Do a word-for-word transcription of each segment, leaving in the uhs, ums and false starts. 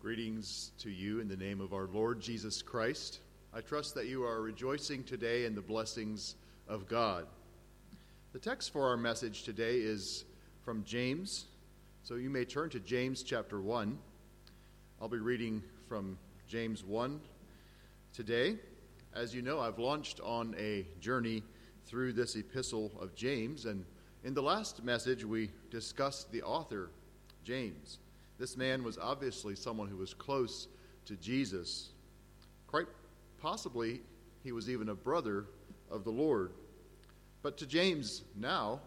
Greetings to you in the name of our Lord Jesus Christ. I trust that you are rejoicing today in the blessings of God. The text for our message today is from James, so you may turn to James chapter one. I'll be reading from James one today. As you know, I've launched on a journey through this epistle of James, and in the last message we discussed the author, James. This man was obviously someone who was close to Jesus. Quite possibly, he was even a brother of the Lord. But to James now,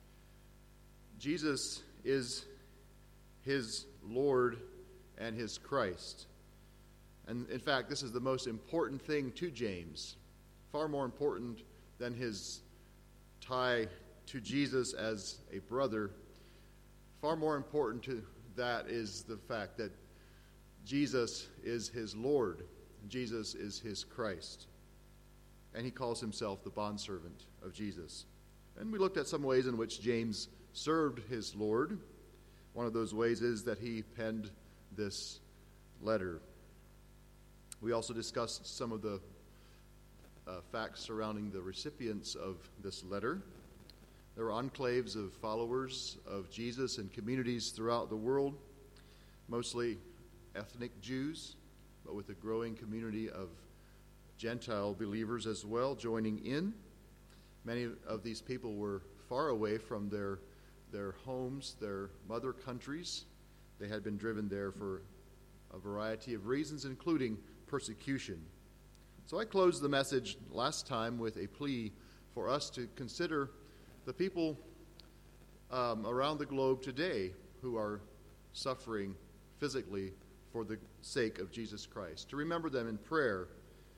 Jesus is his Lord and his Christ. And in fact, this is the most important thing to James, far more important than his tie to Jesus as a brother. Far more important to that is the fact that Jesus is his Lord. Jesus is his Christ. And he calls himself the bondservant of Jesus. And we looked at some ways in which James served his Lord. One of those ways is that he penned this letter. We also discussed some of the uh, facts surrounding the recipients of this letter. There were enclaves of followers of Jesus in communities throughout the world, mostly ethnic Jews, but with a growing community of Gentile believers as well joining in. Many of these people were far away from their, their homes, their mother countries. They had been driven there for a variety of reasons, including persecution. So I closed the message last time with a plea for us to consider the people um, around the globe today who are suffering physically for the sake of Jesus Christ, to remember them in prayer.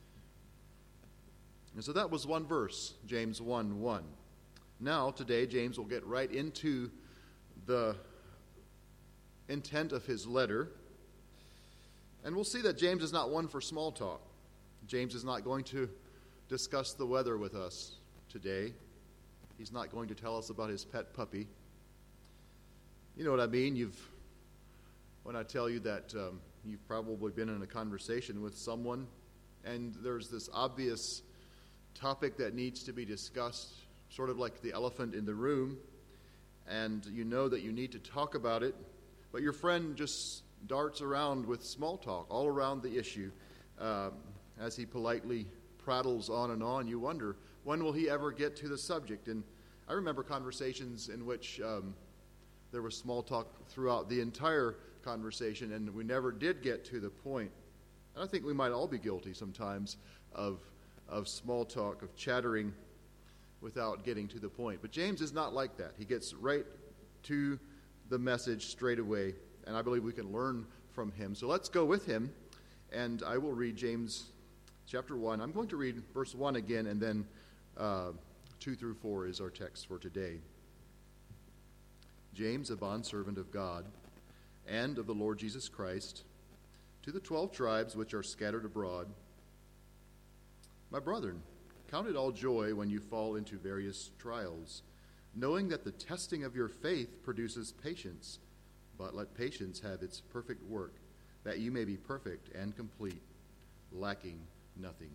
And so that was one verse, James one one. Now, today, James will get right into the intent of his letter. And we'll see that James is not one for small talk. James is not going to discuss the weather with us today. He's not going to tell us about his pet puppy. You know what I mean? You've, when I tell you that um, you've probably been in a conversation with someone, and there's this obvious topic that needs to be discussed, sort of like the elephant in the room, and you know that you need to talk about it, but your friend just darts around with small talk all around the issue. Um, as he politely prattles on and on, you wonder, when will he ever get to the subject? And I remember conversations in which um, there was small talk throughout the entire conversation, and we never did get to the point. And I think we might all be guilty sometimes of, of small talk, of chattering without getting to the point. But James is not like that. He gets right to the message straight away, and I believe we can learn from him. So let's go with him, and I will read James chapter one. I'm going to read verse one again, and then uh, two through four is our text for today. James, a bondservant of God and of the Lord Jesus Christ, to the twelve tribes which are scattered abroad. My brethren, count it all joy when you fall into various trials, knowing that the testing of your faith produces patience. But let patience have its perfect work, that you may be perfect and complete, lacking nothing.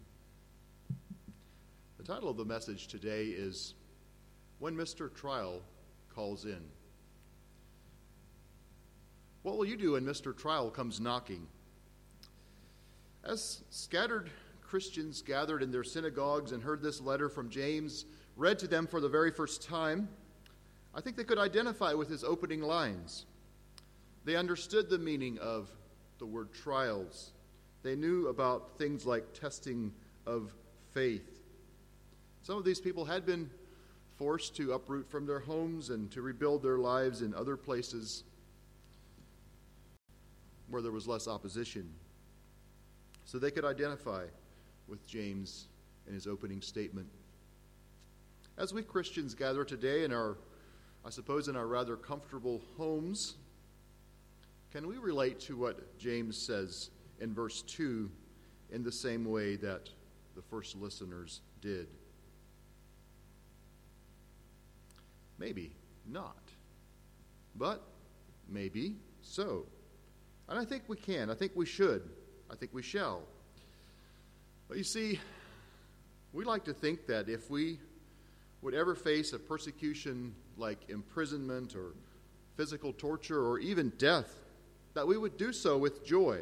The title of the message today is When Mister Trial Calls In. What will you do when Mister Trial comes knocking? As scattered Christians gathered in their synagogues and heard this letter from James read to them for the very first time, I think they could identify with his opening lines. They understood the meaning of the word trials. They knew about things like testing of faith. Some of these people had been forced to uproot from their homes and to rebuild their lives in other places where there was less opposition. So they could identify with James in his opening statement. As we Christians gather today in our, I suppose, in our rather comfortable homes, can we relate to what James says in verse two in the same way that the first listeners did? Maybe not, but maybe so. And I think we can. I think we should. I think we shall. But you see, we like to think that if we would ever face a persecution like imprisonment or physical torture or even death, that we would do so with joy.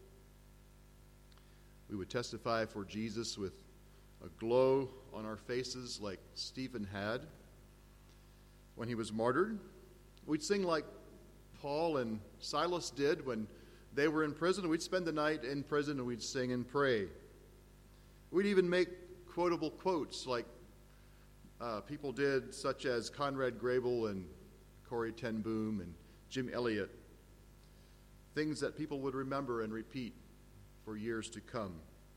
We would testify for Jesus with a glow on our faces like Stephen had when he was martyred. We'd sing like Paul and Silas did when they were in prison. We'd spend the night in prison and we'd sing and pray. We'd even make quotable quotes like uh, people did, such as Conrad Grebel and Corrie ten Boom and Jim Elliot. Things that people would remember and repeat for years to come.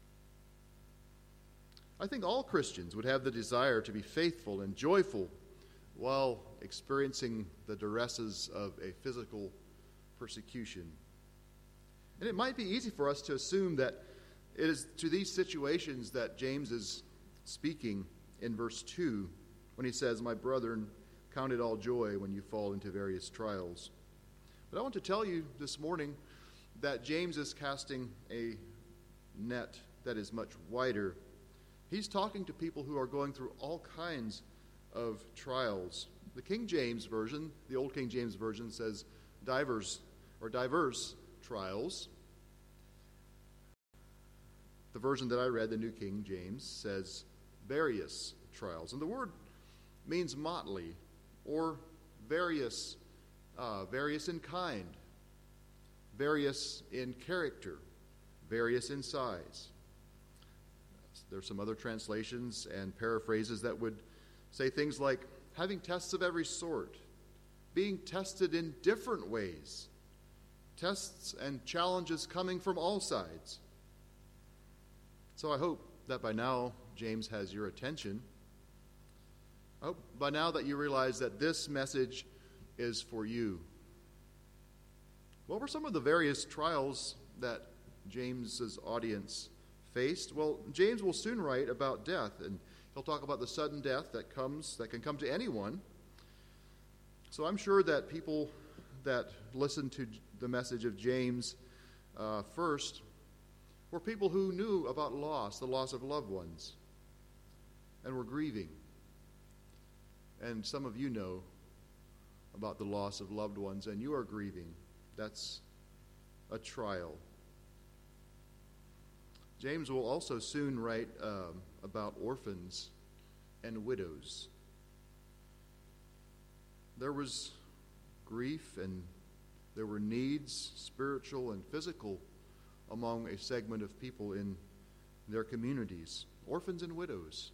I think all Christians would have the desire to be faithful and joyful while experiencing the duresses of a physical persecution. And it might be easy for us to assume that it is to these situations that James is speaking in verse two when he says, "My brethren, count it all joy when you fall into various trials." But I want to tell you this morning that James is casting a net that is much wider. He's talking to people who are going through all kinds of trials. The King James Version, the Old King James Version, says divers or diverse trials. The version that I read, the New King James, says various trials. And the word means motley or various, uh, various in kind, various in character, various in size. There's some other translations and paraphrases that would say things like having tests of every sort, being tested in different ways, tests and challenges coming from all sides. So I hope that by now James has your attention. I hope by now that you realize that this message is for you. What were some of the various trials that James's audience faced? Well, James will soon write about death, and he'll talk about the sudden death that comes, that can come to anyone. So I'm sure that people that listen to the message of James uh, first were people who knew about loss, the loss of loved ones, and were grieving. And some of you know about the loss of loved ones, and you are grieving. That's a trial. James will also soon write um, about orphans and widows. There was grief and there were needs, spiritual and physical, among a segment of people in their communities. Orphans and widows.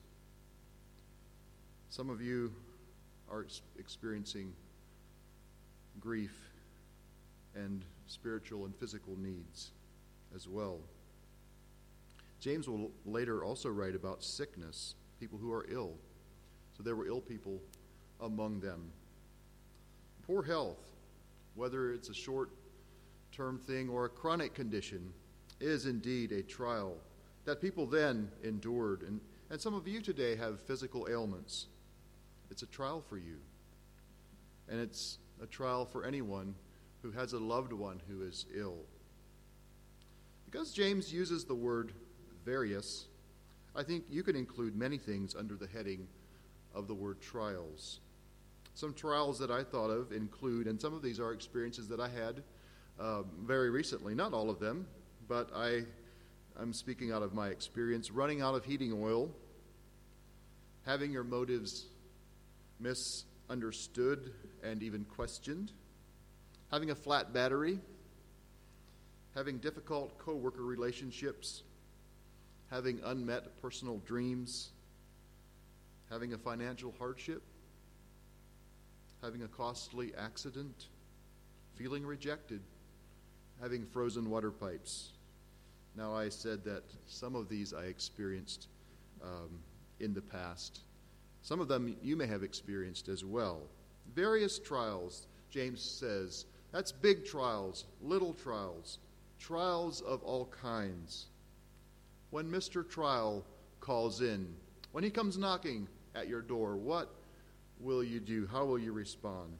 Some of you are experiencing grief and spiritual and physical needs as well. James will later also write about sickness, people who are ill. So there were ill people among them. Poor health, whether it's a short-term thing or a chronic condition, is indeed a trial that people then endured. And, and some of you today have physical ailments. It's a trial for you. And it's a trial for anyone who has a loved one who is ill. Because James uses the word various, I think you can include many things under the heading of the word trials. Some trials that I thought of include, and some of these are experiences that I had uh, very recently, not all of them, but I, I'm speaking out of my experience, running out of heating oil, having your motives misunderstood and even questioned, having a flat battery, having difficult co-worker relationships, having unmet personal dreams, having a financial hardship, having a costly accident, feeling rejected, having frozen water pipes. Now, I said that some of these I experienced um, in the past. Some of them you may have experienced as well. Various trials, James says. That's big trials, little trials, trials of all kinds. When Mister Trial calls in, when he comes knocking at your door, what will you do? How will you respond?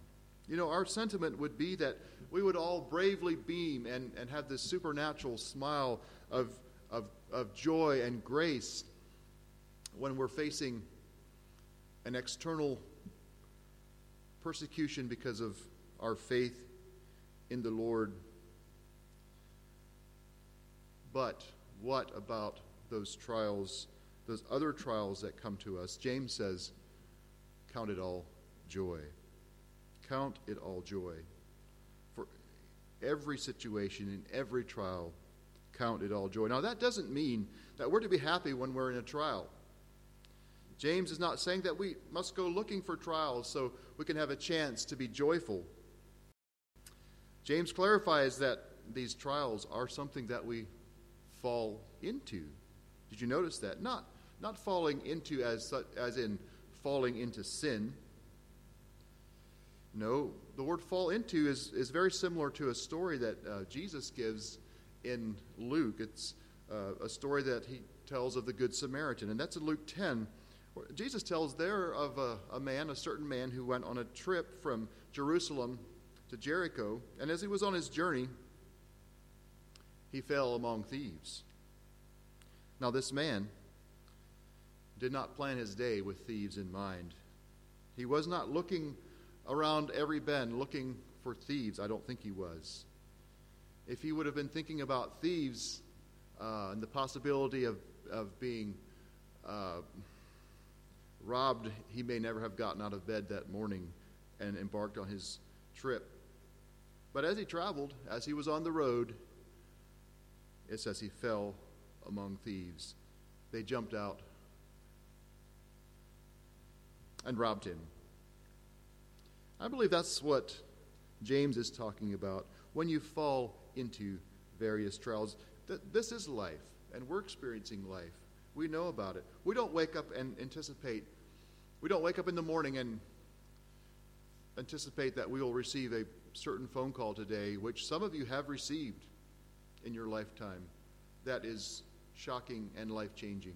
You know, our sentiment would be that we would all bravely beam and, and have this supernatural smile of, of, of joy and grace when we're facing an external persecution because of our faith in the Lord. But what about those trials, those other trials that come to us? James says, count it all joy. Count it all joy. For every situation, in every trial, count it all joy. Now, that doesn't mean that we're to be happy when we're in a trial. James is not saying that we must go looking for trials so we can have a chance to be joyful. James clarifies that these trials are something that we fall into. Did you notice that? Not, not falling into as, as in falling into sin. No, the word fall into is, is very similar to a story that uh, Jesus gives in Luke. It's uh, a story that he tells of the Good Samaritan, and that's in Luke ten. Jesus tells there of a, a man, a certain man, who went on a trip from Jerusalem to Jericho, and as he was on his journey, he fell among thieves. Now, this man did not plan his day with thieves in mind. He was not looking around every bend looking for thieves. I don't think he was. If he would have been thinking about thieves uh, and the possibility of, of being uh, robbed, he may never have gotten out of bed that morning and embarked on his trip. But as he traveled, as he was on the road, it says he fell among thieves. They jumped out and robbed him. I believe that's what James is talking about when you fall into various trials. Th- this is life, and we're experiencing life. We know about it. We don't wake up and anticipate. We don't wake up in the morning and anticipate that we will receive a certain phone call today, which some of you have received in your lifetime. That is shocking and life-changing.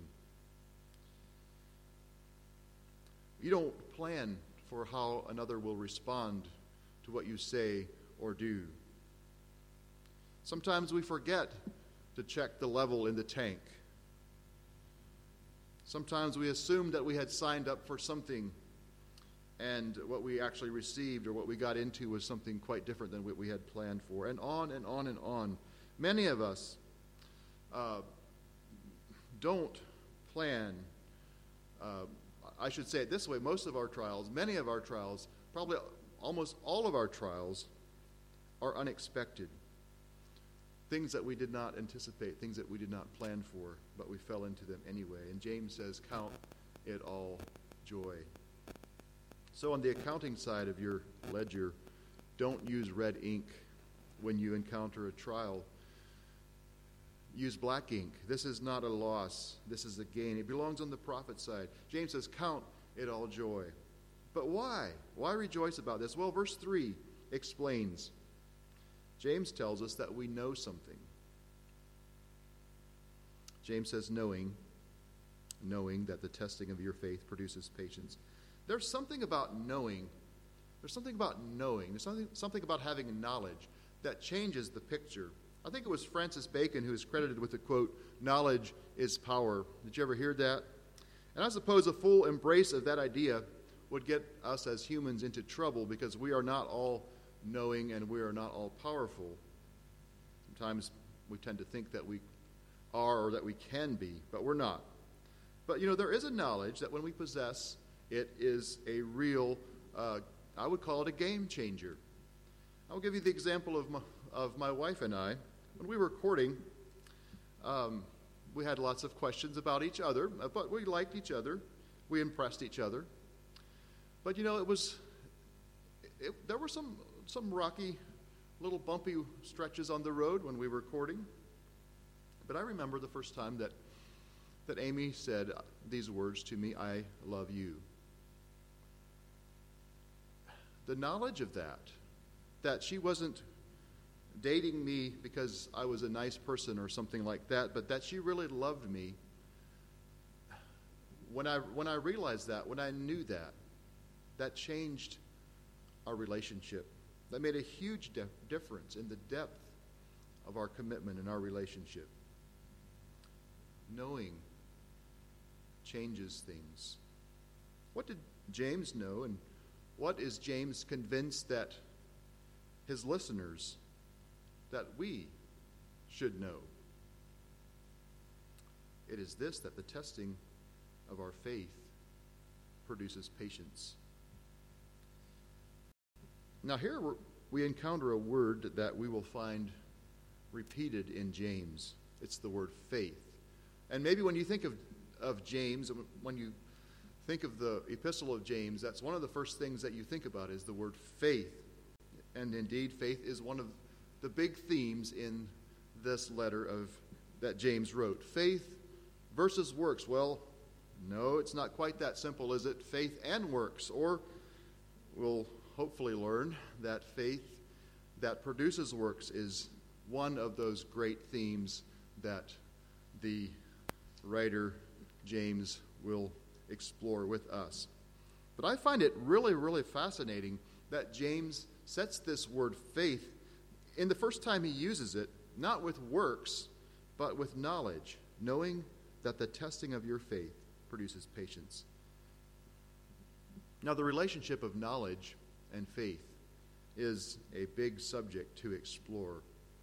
You don't plan for how another will respond to what you say or do. Sometimes we forget to check the level in the tank. Sometimes we assume that we had signed up for something, and what we actually received or what we got into was something quite different than what we had planned for, and on and on and on. Many of us uh, don't plan, uh, I should say it this way, most of our trials, many of our trials, probably almost all of our trials are unexpected. Things that we did not anticipate, things that we did not plan for, but we fell into them anyway. And James says, count it all joy. So on the accounting side of your ledger, don't use red ink when you encounter a trial. Use black ink. This is not a loss. This is a gain. It belongs on the profit side. James says, count it all joy. But why? Why rejoice about this? Well, verse three explains. James tells us that we know something. James says, knowing, knowing that the testing of your faith produces patience. There's something about knowing. There's something about knowing. There's something, something about having knowledge that changes the picture. I think it was Francis Bacon who is credited with the quote, knowledge is power. Did you ever hear that? And I suppose a full embrace of that idea would get us as humans into trouble because we are not all knowing and we are not all powerful. Sometimes we tend to think that we are or that we can be, but we're not. But, you know, there is a knowledge that when we possess, it is a real, uh, I would call it a game changer. I'll give you the example of my, of my wife and I. When we were courting, um, we had lots of questions about each other, but we liked each other. We impressed each other. But, you know, it was, it, there were some, some rocky, little bumpy stretches on the road when we were courting. But I remember the first time that, that Amy said these words to me, I love you. The knowledge of that, that she wasn't dating me because I was a nice person or something like that, but that she really loved me. When I when I realized that, when I knew that, that changed our relationship. That made a huge de- difference in the depth of our commitment in our relationship. Knowing changes things. What did James know, and what is James convinced that his listeners, that we should know? It is this, that the testing of our faith produces patience. Now here we encounter a word that we will find repeated in James. It's the word faith. And maybe when you think of, of James, when you think of the epistle of James, that's one of the first things that you think about is the word faith. And indeed, faith is one of the big themes in this letter of that James wrote. Faith versus works. Well, no, it's not quite that simple, is it? Faith and works. Or we'll hopefully learn that faith that produces works is one of those great themes that the writer James will explore with us. But I find it really, really fascinating that James sets this word faith in the first time he uses it, not with works, but with knowledge, knowing that the testing of your faith produces patience. Now, the relationship of knowledge and faith is a big subject to explore.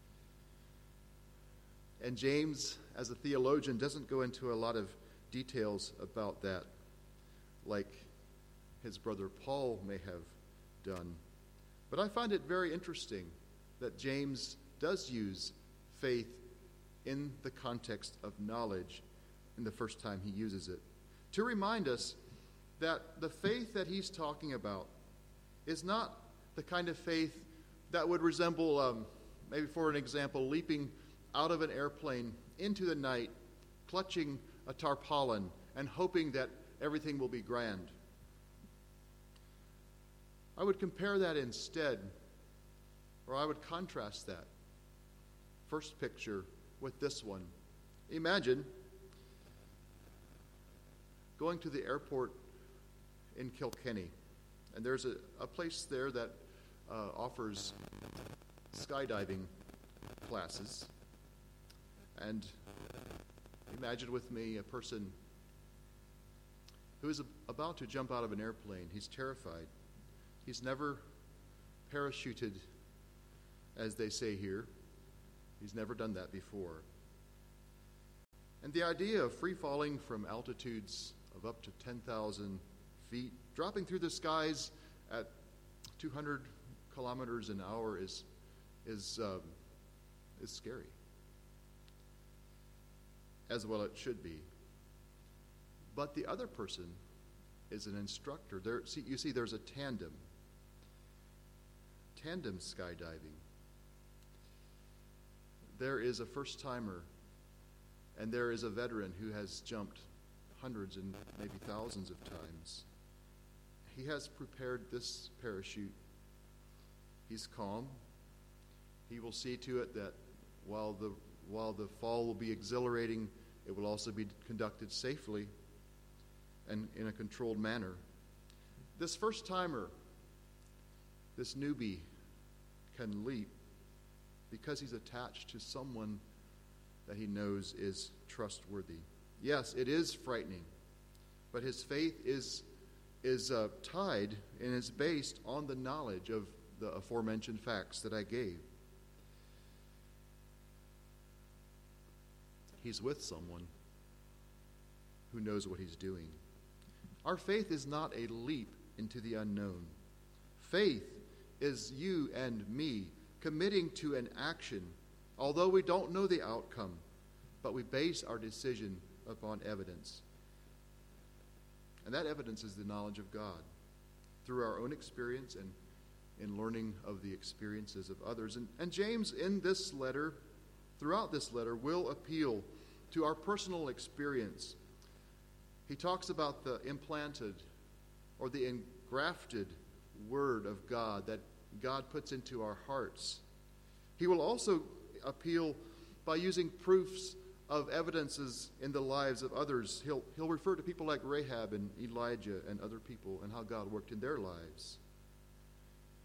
And James, as a theologian, doesn't go into a lot of details about that, like his brother Paul may have done. But I find it very interesting that James does use faith in the context of knowledge in the first time he uses it, to remind us that the faith that he's talking about is not the kind of faith that would resemble, um, maybe for an example, leaping out of an airplane into the night, clutching a tarpaulin, and hoping that everything will be grand. I would compare that instead, or I would contrast that first picture with this one. Imagine going to the airport in Kilkenny, and there's a, a place there that uh, offers skydiving classes. And imagine with me a person who is a, about to jump out of an airplane. He's terrified. He's never parachuted, as they say here. He's never done that before. And the idea of free falling from altitudes of up to ten thousand feet, dropping through the skies at two hundred kilometers an hour is is um, is scary. As well it should be. But the other person is an instructor. There, see, you see, there's a tandem. Tandem skydiving. There is a first-timer, and there is a veteran who has jumped hundreds and maybe thousands of times. He has prepared this parachute. He's calm. He will see to it that while the while the fall will be exhilarating, it will also be conducted safely and in a controlled manner. This first-timer, this newbie, can leap because he's attached to someone that he knows is trustworthy. Yes, it is frightening, but his faith is is uh, tied and is based on the knowledge of the aforementioned facts that I gave. He's with someone who knows what he's doing. Our faith is not a leap into the unknown. Faith is you and me committing to an action, although we don't know the outcome, but we base our decision upon evidence. And that evidence is the knowledge of God through our own experience and in learning of the experiences of others. And, and James, in this letter, throughout this letter, will appeal to our personal experience. He talks about the implanted or the engrafted word of God that God puts into our hearts. He will also appeal by using proofs of evidences in the lives of others. He'll, he'll refer to people like Rahab and Elijah and other people and how God worked in their lives.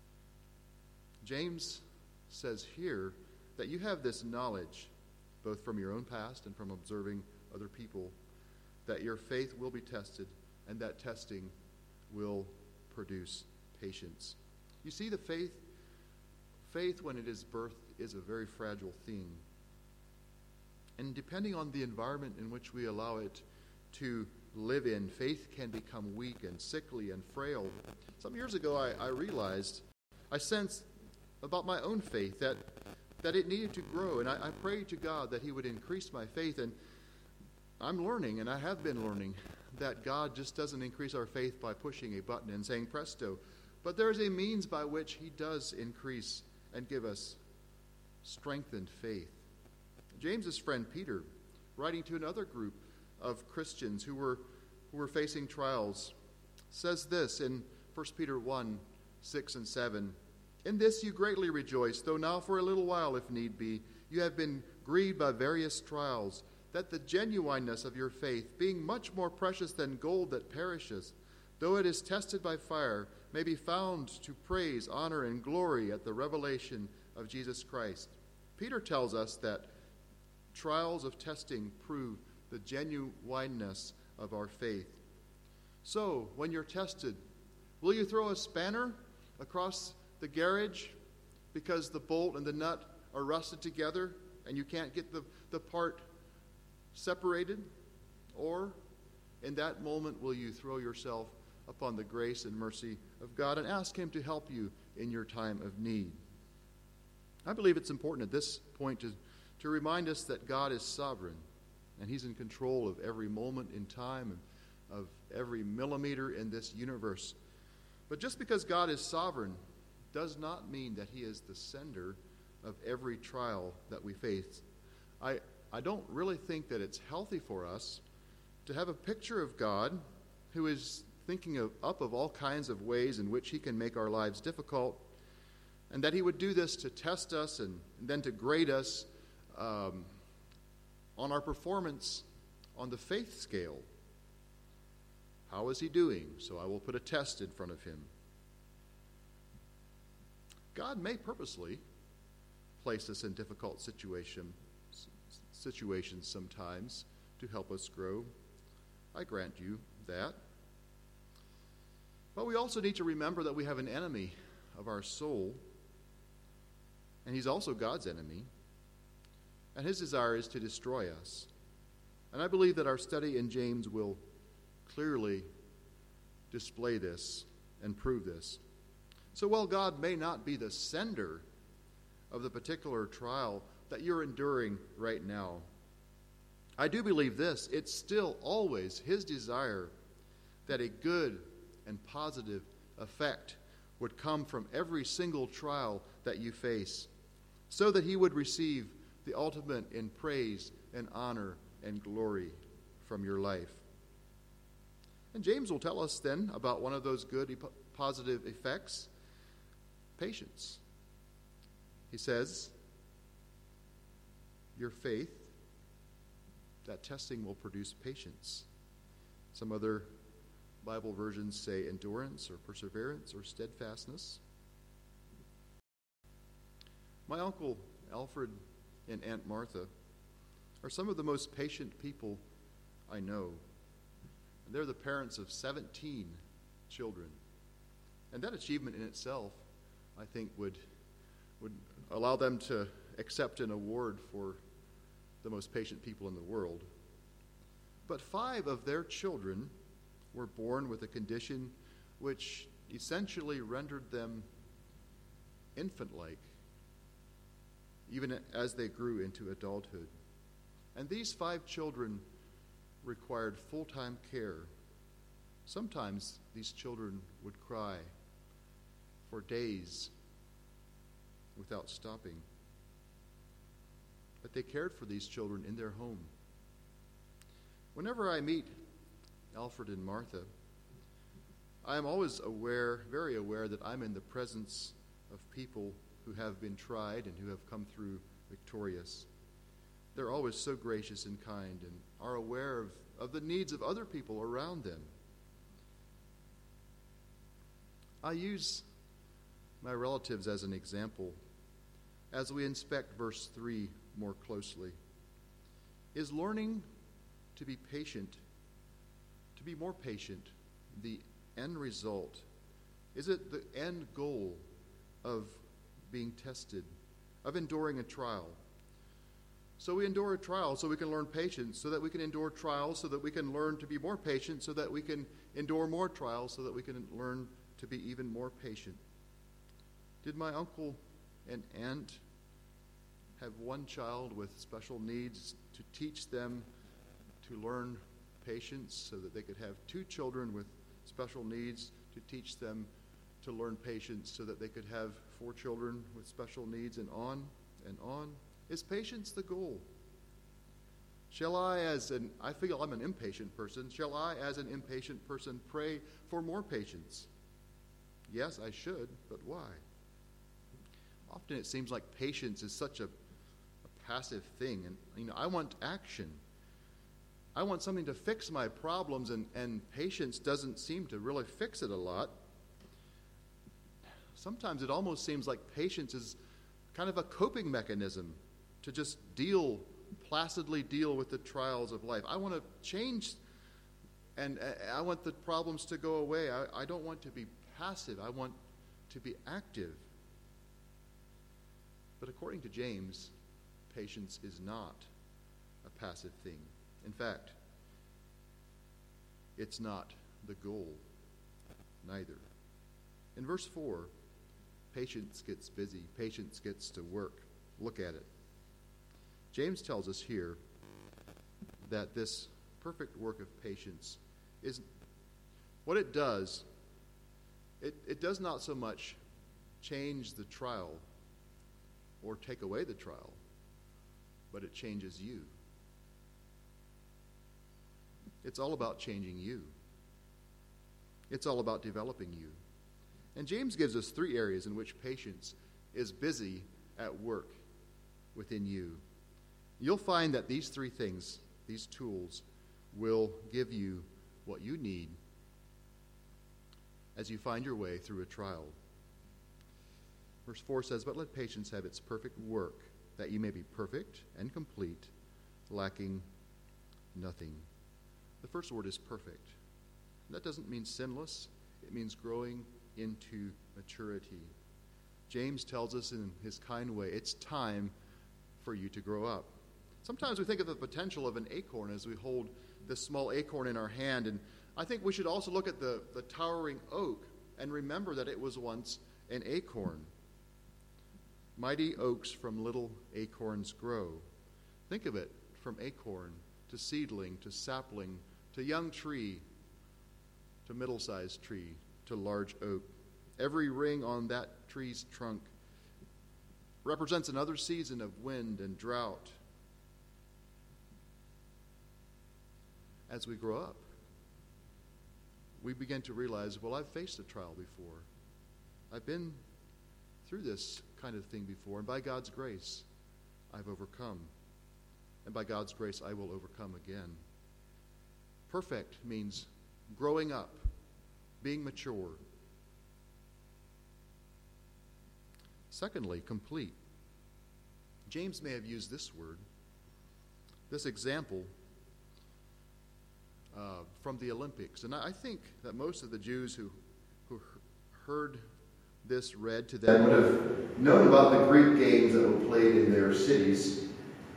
James says here that you have this knowledge, both from your own past and from observing other people, that your faith will be tested, and that testing will produce patience. You see, the faith, faith when it is birthed is a very fragile thing. And depending on the environment in which we allow it to live in, faith can become weak and sickly and frail. Some years ago, I, I realized, I sensed about my own faith that, that it needed to grow. And I, I prayed to God that he would increase my faith. And I'm learning, and I have been learning, that God just doesn't increase our faith by pushing a button and saying presto. But there is a means by which he does increase and give us strengthened faith. James's friend Peter, writing to another group of Christians who were who were facing trials, says this in First Peter one, six and seven. In this you greatly rejoice, though now for a little while, if need be, you have been grieved by various trials, that the genuineness of your faith, being much more precious than gold that perishes, though it is tested by fire, may be found to praise, honor, and glory at the revelation of Jesus Christ. Peter tells us that trials of testing prove the genuineness of our faith. So, when you're tested, will you throw a spanner across the garage because the bolt and the nut are rusted together and you can't get the, the part separated? Or, in that moment, will you throw yourself upon the grace and mercy of God and ask him to help you in your time of need? I believe it's important at this point to to remind us that God is sovereign, and he's in control of every moment in time and of every millimeter in this universe. But just because God is sovereign does not mean that he is the sender of every trial that we face. I, I don't really think that it's healthy for us to have a picture of God who is thinking of, up of all kinds of ways in which he can make our lives difficult, and that he would do this to test us and, and then to grade us Um, on our performance on the faith scale. How is he doing? So I will put a test in front of him. God may purposely place us in difficult situation, situations sometimes to help us grow. I grant you that. But we also need to remember that we have an enemy of our soul, and he's also God's enemy. And his desire is to destroy us. And I believe that our study in James will clearly display this and prove this. So while God may not be the sender of the particular trial that you're enduring right now, I do believe this: it's still always his desire that a good and positive effect would come from every single trial that you face, so that he would receive the ultimate in praise and honor and glory from your life. And James will tell us then about one of those good positive effects: patience. He says, your faith, that testing will produce patience. Some other Bible versions say endurance or perseverance or steadfastness. My uncle Alfred and Aunt Martha are some of the most patient people I know. And they're the parents of seventeen children. And that achievement in itself, I think, would, would allow them to accept an award for the most patient people in the world. But five of their children were born with a condition which essentially rendered them infant-like, even as they grew into adulthood. And these five children required full-time care. Sometimes these children would cry for days without stopping. But they cared for these children in their home. Whenever I meet Alfred and Martha, I am always aware, very aware, that I'm in the presence of people who have been tried and who have come through victorious. They're always so gracious and kind and are aware of, of the needs of other people around them. I use my relatives as an example, as we inspect verse three more closely. Is learning to be patient, to be more patient, the end result? Is it the end goal of being tested, of enduring a trial? So we endure a trial so we can learn patience, so that we can endure trials, so that we can learn to be more patient, so that we can endure more trials, so that we can learn to be even more patient. Did my uncle and aunt have one child with special needs to teach them to learn patience, so that they could have two children with special needs to teach them to learn patience, so that they could have four children with special needs, and on and on? Is patience the goal? Shall I, as an, I feel I'm an impatient person, shall I, as an impatient person, pray for more patience? Yes, I should, but why? Often it seems like patience is such a, a passive thing, and you know, I want action. I want something to fix my problems, and, and patience doesn't seem to really fix it a lot. Sometimes it almost seems like patience is kind of a coping mechanism to just deal, placidly deal with the trials of life. I want to change, and I want the problems to go away. I, I don't want to be passive. I want to be active. But according to James, patience is not a passive thing. In fact, it's not the goal, neither. In verse four, patience gets busy. Patience gets to work. Look at it. James tells us here that this perfect work of patience is what it does. It, it does not so much change the trial or take away the trial, but it changes you. It's all about changing you. It's all about developing you. And James gives us three areas in which patience is busy at work within you. You'll find that these three things, these tools, will give you what you need as you find your way through a trial. Verse four says, "But let patience have its perfect work, that you may be perfect and complete, lacking nothing." The first word is perfect. That doesn't mean sinless. It means growing into maturity. James tells us in his kind way, it's time for you to grow up. Sometimes we think of the potential of an acorn as we hold this small acorn in our hand, and I think we should also look at the, the towering oak and remember that it was once an acorn. Mighty oaks from little acorns grow. Think of it, from acorn to seedling to sapling to young tree to middle-sized tree to large oak. Every ring on that tree's trunk represents another season of wind and drought. As we grow up, we begin to realize, well, I've faced a trial before. I've been through this kind of thing before, and by God's grace, I've overcome. And by God's grace, I will overcome again. Perfect means growing up, being mature. Secondly, complete. James may have used this word, this example, uh, from the Olympics. And I think that most of the Jews who, who heard this read to them would have known about the Greek games that were played in their cities.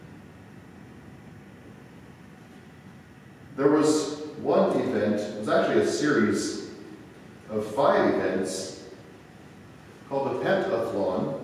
There was one event, it was actually a series of five events called the pentathlon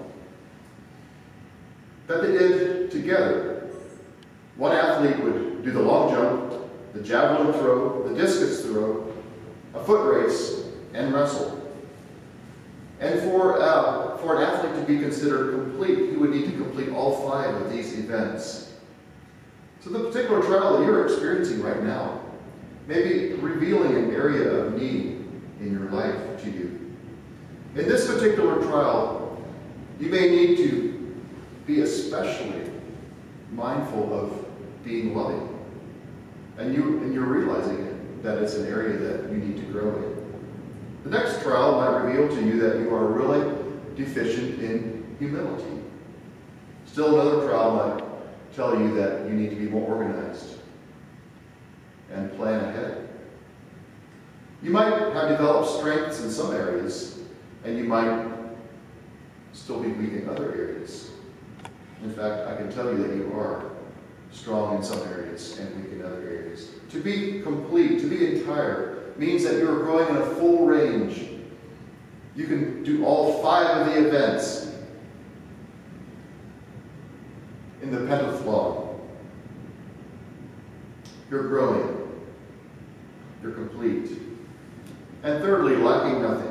that they did together. One athlete would do the long jump, the javelin throw, the discus throw, a foot race, and wrestle. And for, uh, for an athlete to be considered complete, he would need to complete all five of these events. So the particular trial that you're experiencing right now may be revealing an area of need in your life to you. In this particular trial, you may need to be especially mindful of being loving. And, you, and you're realizing it, that it's an area that you need to grow in. The next trial might reveal to you that you are really deficient in humility. Still another crowd might tell you that you need to be more organized and plan ahead. You might have developed strengths in some areas, and you might still be weak in other areas. In fact, I can tell you that you are strong in some areas and weak in other areas. To be complete, to be entire, means that you are growing in a full range. You can do all five of the events in the pentathlon. You're growing. You're complete. And thirdly, lacking nothing.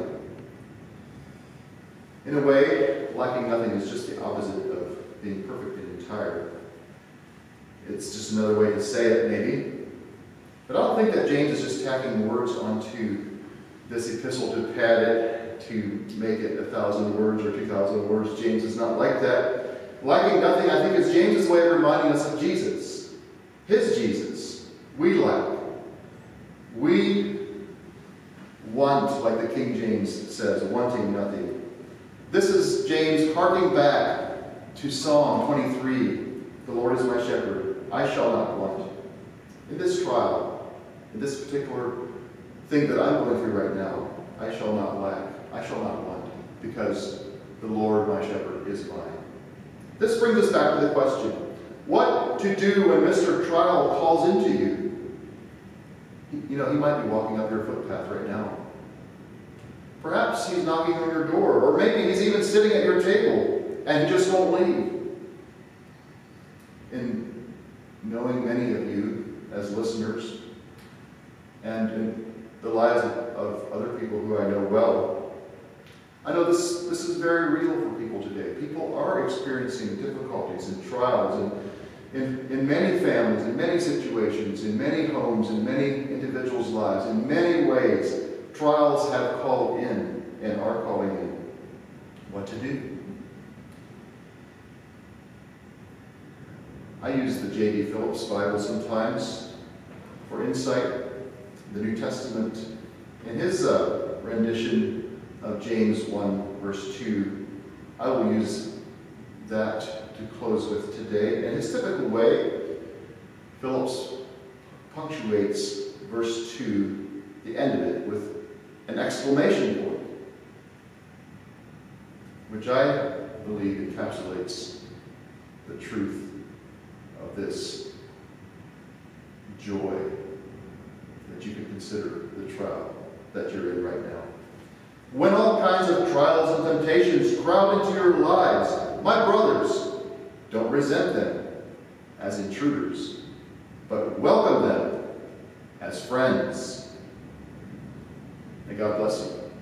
In a way, lacking nothing is just the opposite of being perfect and entire. It's just another way to say it, maybe. But I don't think that James is just tacking words onto this epistle to pad it, to make it a thousand words or two thousand words. James is not like that. Lacking nothing, I think, is James's way of reminding us of Jesus. His Jesus. We lack. We want, like the King James says, wanting nothing. This is James harking back to Psalm twenty-three. The Lord is my shepherd. I shall not want. In this trial, in this particular thing that I'm going through right now, I shall not lack. I shall not want, because the Lord my shepherd is mine. This brings us back to the question, what to do when Mister Trial calls into you? You know, he might be walking up your footpath right now. Perhaps he's knocking on your door, or maybe he's even sitting at your table and just won't leave. In knowing many of you as listeners, and in the lives of, of other people who I know well, I know this, this is very real for people today. People are experiencing difficulties and trials and in, in many families, in many situations, in many homes, in many individuals' lives. In many ways, trials have called in and are calling in. What to do? I use the J D Phillips Bible sometimes for insight. The New Testament, in his uh, rendition of James one, verse two, I will use that to close with today. In his typical way, Phillips punctuates verse two, the end of it, with an exclamation point, which I believe encapsulates the truth of this joy that you can consider the trial that you're in right now. When all kinds of trials and temptations crowd into your lives, my brothers, don't resent them as intruders, but welcome them as friends. May God bless you.